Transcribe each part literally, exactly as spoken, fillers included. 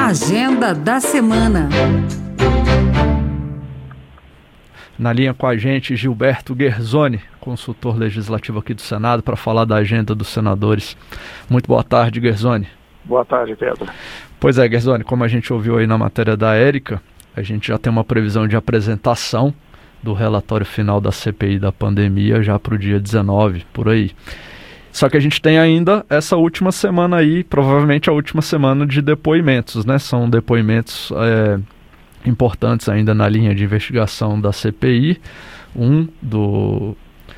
Agenda da semana. Na linha com a gente, Gilberto Guerzoni, consultor legislativo aqui do Senado, para falar da agenda dos senadores. Muito boa tarde, Guerzoni. Boa tarde, Pedro. Pois é, Guerzoni, como a gente ouviu aí na matéria da Érica, a gente já tem uma previsão de apresentação do relatório final da C P I da pandemia já para o dia dezenove, por aí. Só que a gente tem ainda essa última semana aí, provavelmente a última semana de depoimentos, né? São depoimentos é, importantes ainda na linha de investigação da C P I. Um do,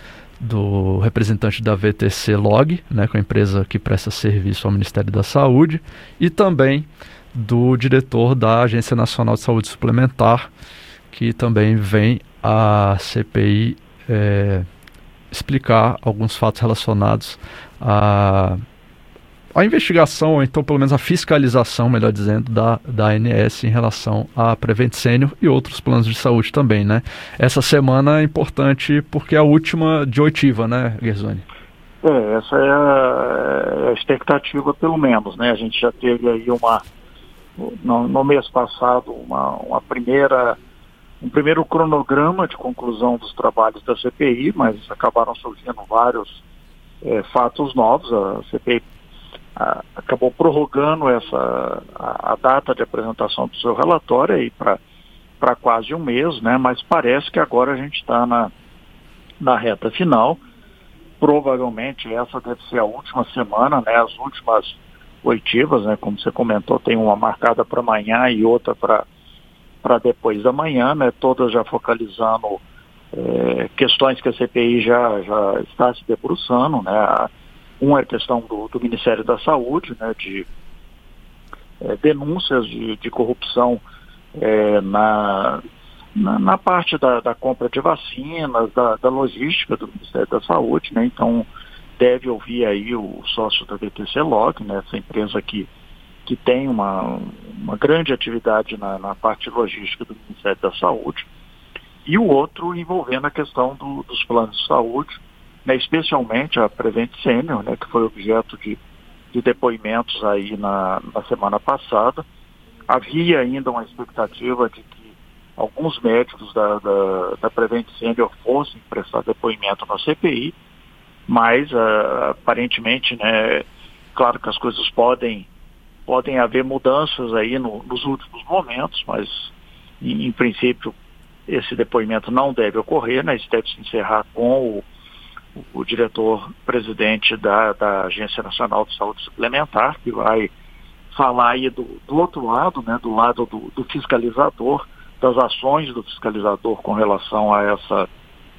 do representante da V T C Log, né, com a empresa que presta serviço ao Ministério da Saúde, e também do diretor da Agência Nacional de Saúde Suplementar, que também vem à C P I é, explicar alguns fatos relacionados à, à investigação, ou então pelo menos a fiscalização, melhor dizendo, da, da A N S em relação à Prevent Senior e outros planos de saúde também, né? Essa semana é importante porque é a última de oitiva, né, Guerzoni? É, essa é a, a expectativa, pelo menos, né? A gente já teve aí uma, no, no mês passado, uma, uma primeira... um primeiro cronograma de conclusão dos trabalhos da C P I, mas acabaram surgindo vários é, fatos novos. A C P I a, acabou prorrogando essa, a, a data de apresentação do seu relatório aí para quase um mês, né? Mas parece que agora a gente está na, na reta final. Provavelmente essa deve ser a última semana, né? As últimas oitivas, né? Como você comentou, tem uma marcada para amanhã e outra para para depois da manhã, né, todas já focalizando é, questões que a C P I já, já está se debruçando, né. Uma é a questão do, do Ministério da Saúde, né, de é, denúncias de, de corrupção é, na, na, na parte da, da compra de vacinas, da, da logística do Ministério da Saúde, né. Então deve ouvir aí o sócio da V T C Log, né, essa empresa que que tem uma, uma grande atividade na, na parte logística do Ministério da Saúde, e o outro envolvendo a questão do, dos planos de saúde, né, especialmente a Prevent Senior, né, que foi objeto de, de depoimentos aí na, na semana passada. Havia ainda uma expectativa de que alguns médicos da, da, da Prevent Senior fossem prestar depoimento na C P I, mas uh, aparentemente, né, claro que as coisas podem Podem haver mudanças aí no, nos últimos momentos, mas em, em princípio esse depoimento não deve ocorrer, né? Isso deve se encerrar com o, o, o diretor-presidente da, da Agência Nacional de Saúde Suplementar, que vai falar aí do, do outro lado, né? Do lado do, do fiscalizador, das ações do fiscalizador com relação a, essa,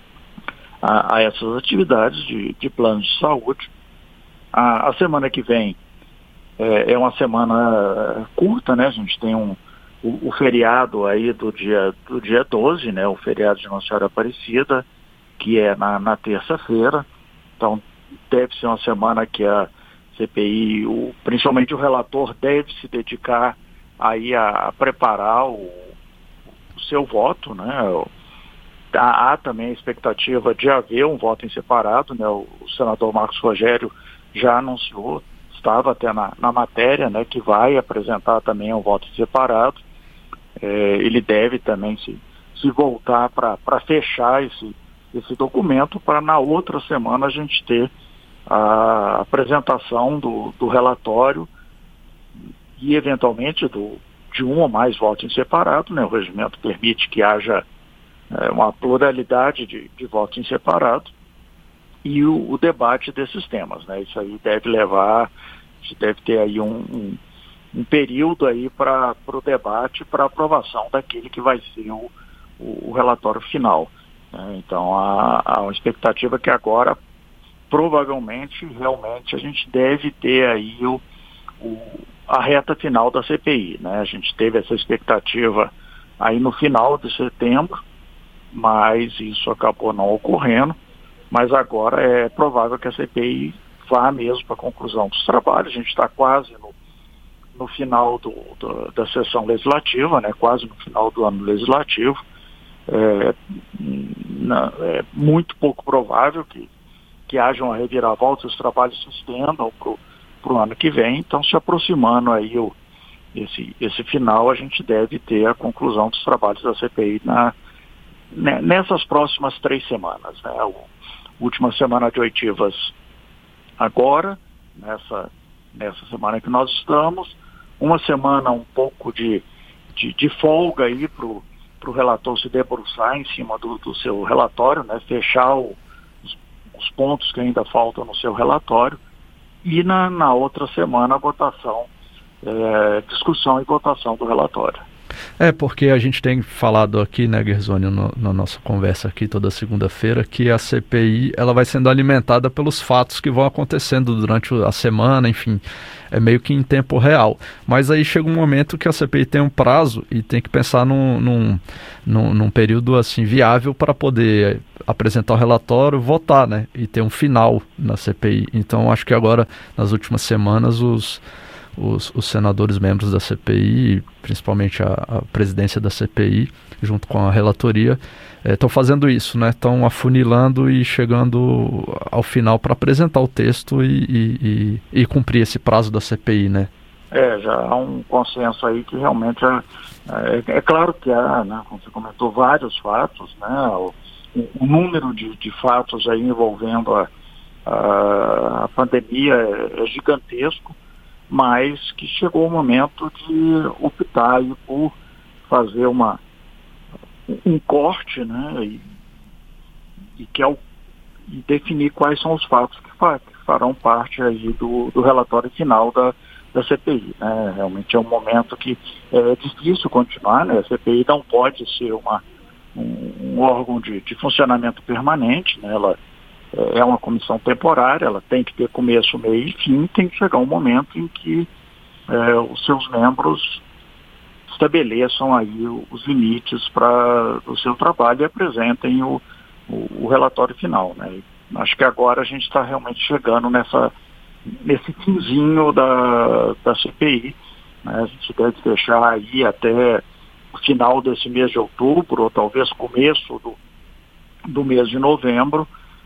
a, a essas atividades de, de planos de saúde. A, a semana que vem É uma semana curta, né? A gente tem um, o, o feriado aí do dia, do dia doze, né? O feriado de Nossa Senhora Aparecida, que é na, na terça-feira. Então, deve ser uma semana que a C P I, o, principalmente o relator, deve se dedicar aí a, a preparar o, o seu voto, né? Há, há também a expectativa de haver um voto em separado, né? O, o senador Marcos Rogério já anunciou, estava até na, na matéria, né, que vai apresentar também um voto separado. É, ele deve também se, se voltar para fechar esse, esse documento, para na outra semana a gente ter a apresentação do, do relatório e eventualmente do, de um ou mais votos em separado, né? O regimento permite que haja é, uma pluralidade de, de votos em separado, e o, o debate desses temas, né? Isso aí deve levar, a gente deve ter aí um, um, um período aí para o debate, para aprovação daquele que vai ser o, o, o relatório final, né? Então há, há uma expectativa que agora, provavelmente, realmente a gente deve ter aí o, o, a reta final da C P I, né? A gente teve essa expectativa aí no final de setembro, mas isso acabou não ocorrendo. Mas agora é provável que a C P I vá mesmo para a conclusão dos trabalhos. A gente está quase no, no final do, do, da sessão legislativa, né? Quase no final do ano legislativo. É, na, é muito pouco provável que, que haja uma reviravolta, os trabalhos se estendam para o ano que vem. Então, se aproximando aí o, esse, esse final, a gente deve ter a conclusão dos trabalhos da C P I na, nessas próximas três semanas, né? A última semana de oitivas agora, nessa, nessa semana que nós estamos, uma semana um pouco de, de, de folga aí para o relator se debruçar em cima do, do seu relatório, né? Fechar o, os, os pontos que ainda faltam no seu relatório, e na, na outra semana a votação, é, discussão e votação do relatório. É, porque a gente tem falado aqui, né, Guerzoni, no, na nossa conversa aqui toda segunda-feira, que a C P I ela vai sendo alimentada pelos fatos que vão acontecendo durante a semana, enfim, é meio que em tempo real. Mas aí chega um momento que a C P I tem um prazo e tem que pensar num, num, num, num período assim viável para poder apresentar o relatório, votar, né, e ter um final na C P I. Então acho que agora, nas últimas semanas, os... Os, os senadores membros da C P I, principalmente a, a presidência da C P I, junto com a relatoria, estão é, fazendo isso, né? Estão afunilando e chegando ao final para apresentar o texto e, e, e, e cumprir esse prazo da C P I, né? É, já há um consenso aí que realmente é, é, é claro que há, né, como você comentou, vários fatos, né? O, o número de, de fatos aí envolvendo a, a, a pandemia é, é gigantesco, mas que chegou o momento de optar aí por fazer uma, um corte, né, e, e, que é o, e definir quais são os fatos que, fa, que farão parte aí do, do relatório final da, da C P I. Né. Realmente é um momento que é difícil continuar, né, a C P I não pode ser uma, um, um órgão de, de funcionamento permanente, né, ela é uma comissão temporária, ela tem que ter começo, meio e fim, tem que chegar um momento em que é, os seus membros estabeleçam aí os limites para o seu trabalho e apresentem o, o, o relatório final, né? E acho que agora a gente está realmente chegando nessa, nesse finzinho da, da C P I, né? A gente deve deixar aí até o final desse mês de outubro, ou talvez começo do, do mês de novembro,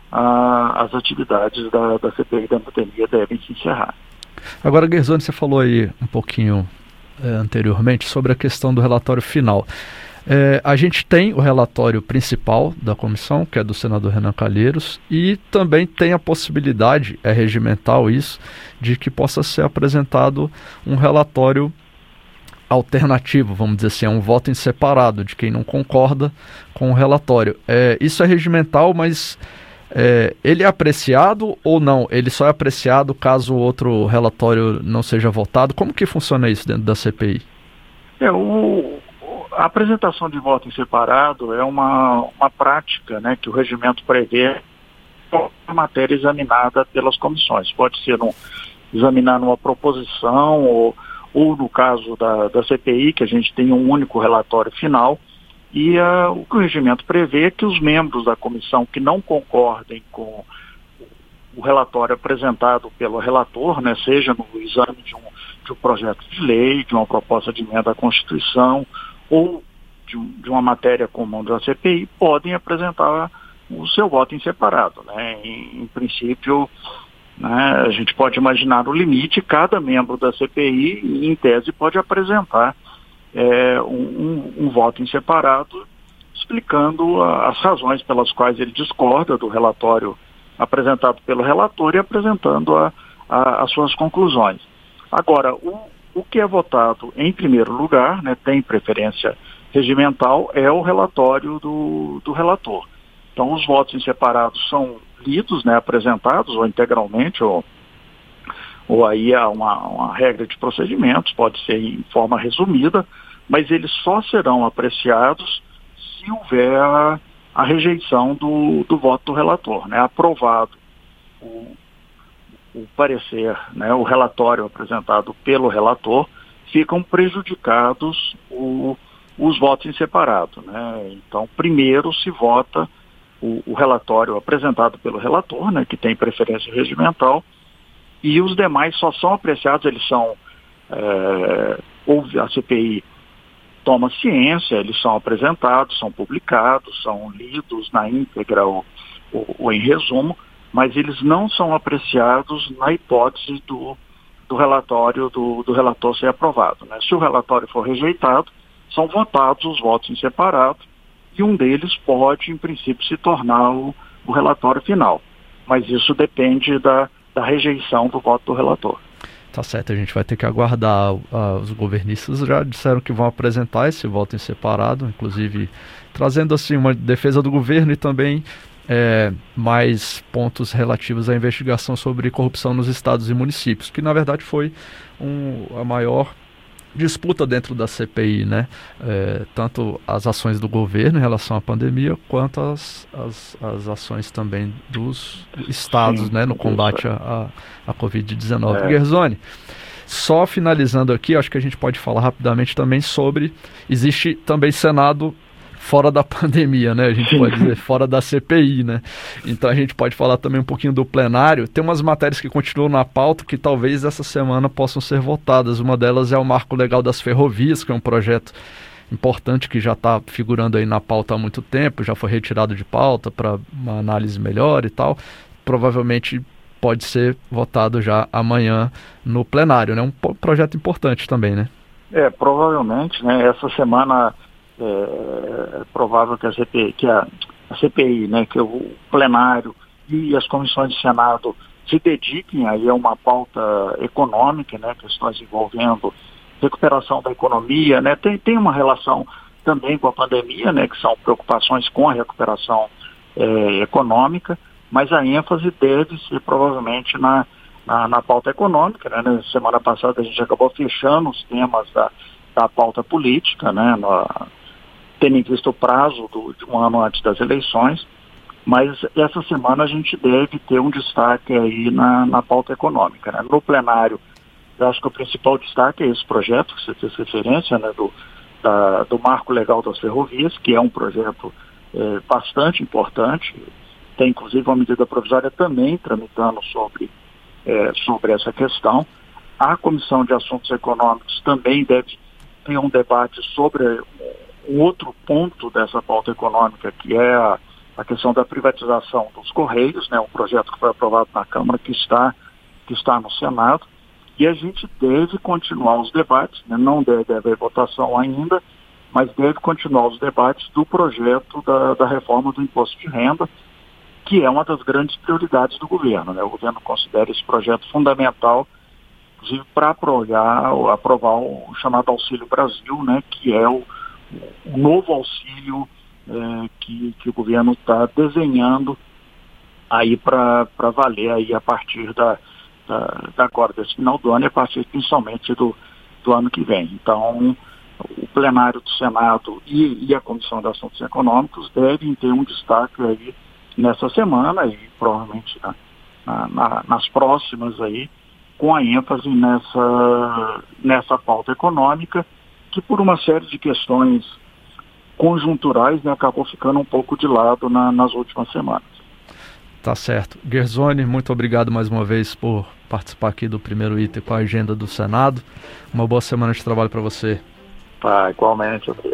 as atividades da, da C P I da pandemia devem se encerrar. Agora, Guerzoni, você falou aí um pouquinho é, anteriormente sobre a questão do relatório final. É, a gente tem o relatório principal da comissão, que é do senador Renan Calheiros, e também tem a possibilidade, é regimental isso, de que possa ser apresentado um relatório alternativo, vamos dizer assim, é um voto em separado de quem não concorda com o relatório. É, isso é regimental, mas É, ele é apreciado ou não? Ele só é apreciado caso o outro relatório não seja votado? Como que funciona isso dentro da C P I? É, o, a apresentação de voto em separado é uma, uma prática, né, que o regimento prevê a matéria examinada pelas comissões. Pode ser um, examinar numa proposição ou, ou no caso da, da C P I, que a gente tem um único relatório final. E uh, o que o regimento prevê é que os membros da comissão que não concordem com o relatório apresentado pelo relator, né, seja no exame de um, de um projeto de lei, de uma proposta de emenda à Constituição ou de, um, de uma matéria comum da C P I, podem apresentar o seu voto em separado. Né? Em, em princípio, né, a gente pode imaginar o limite, cada membro da C P I, em tese, pode apresentar É, um, um, um voto em separado, explicando a, as razões pelas quais ele discorda do relatório apresentado pelo relator e apresentando a, a, as suas conclusões. Agora, o, o que é votado em primeiro lugar, né, tem preferência regimental, é o relatório do, do relator. Então, os votos em separado são lidos, né, apresentados, ou integralmente, ou ou aí há uma, uma regra de procedimentos, pode ser em forma resumida, mas eles só serão apreciados se houver a, a rejeição do, do voto do relator, né? Aprovado o, o parecer, né, o relatório apresentado pelo relator, ficam prejudicados o, os votos em separado, né? Então, primeiro se vota o, o relatório apresentado pelo relator, né, que tem preferência regimental, e os demais só são apreciados, eles são, é, ou a C P I toma ciência, eles são apresentados, são publicados, são lidos na íntegra ou, ou, ou em resumo, mas eles não são apreciados na hipótese do do relatório do, do relator ser aprovado, né? Se o relatório for rejeitado, são votados os votos em separado e um deles pode, em princípio, se tornar o, o relatório final. Mas isso depende da, da rejeição do voto do relator. Tá certo, a gente vai ter que aguardar. Uh, os governistas já disseram que vão apresentar esse voto em separado, inclusive trazendo assim uma defesa do governo e também é, mais pontos relativos à investigação sobre corrupção nos estados e municípios, que na verdade foi um, a maior disputa dentro da C P I, né? É, tanto as ações do governo em relação à pandemia, quanto as, as, as ações também dos estados, Sim, né, no combate à a, a covid dezenove. É. Gersoni, só finalizando aqui, acho que a gente pode falar rapidamente também sobre, existe também Senado fora da pandemia, né? A gente pode dizer fora da C P I, né? Então a gente pode falar também um pouquinho do plenário. Tem umas matérias que continuam na pauta que talvez essa semana possam ser votadas. Uma delas é o Marco Legal das Ferrovias, que é um projeto importante que já está figurando aí na pauta há muito tempo, já foi retirado de pauta para uma análise melhor e tal. Provavelmente pode ser votado já amanhã no plenário, né? Um projeto importante também, né? É, provavelmente, né? Essa semana é, é provável que a C P I, que a, a C P I, né, que o plenário e as comissões de Senado se dediquem aí a uma pauta econômica, né, questões envolvendo recuperação da economia, né, tem, tem uma relação também com a pandemia, né, que são preocupações com a recuperação é, econômica, mas a ênfase deve ser provavelmente na, na, na pauta econômica, né? Na semana passada a gente acabou fechando os temas da, da pauta política, né, no, tendo em vista o prazo do, de um ano antes das eleições, mas essa semana a gente deve ter um destaque aí na, na pauta econômica, né? No plenário, eu acho que o principal destaque é esse projeto, que você fez referência, né, do, da, do Marco Legal das Ferrovias, que é um projeto é, bastante importante. Tem inclusive uma medida provisória também tramitando sobre, é, sobre essa questão. A Comissão de Assuntos Econômicos também deve ter um debate sobre um outro ponto dessa pauta econômica, que é a, a questão da privatização dos Correios, né, um projeto que foi aprovado na Câmara, que está, que está no Senado. E a gente deve continuar os debates, né, não deve haver votação ainda, mas deve continuar os debates do projeto da, da reforma do imposto de renda, que é uma das grandes prioridades do governo, né? O governo considera esse projeto fundamental, inclusive para aprovar, aprovar o chamado Auxílio Brasil, né? Que é o, o novo auxílio é, que, que o governo está desenhando aí para valer aí a partir da, da, da agora, desse final do ano e a partir principalmente do, do ano que vem. Então, o plenário do Senado e, e a Comissão de Assuntos Econômicos devem ter um destaque aí nessa semana e provavelmente na, na, na, nas próximas aí, com a ênfase nessa, nessa pauta econômica, que por uma série de questões conjunturais, né, acabou ficando um pouco de lado na, nas últimas semanas. Tá certo. Gersoni, muito obrigado mais uma vez por participar aqui do Primeiro Item com a agenda do Senado. Uma boa semana de trabalho para você. Tá, igualmente, obrigado.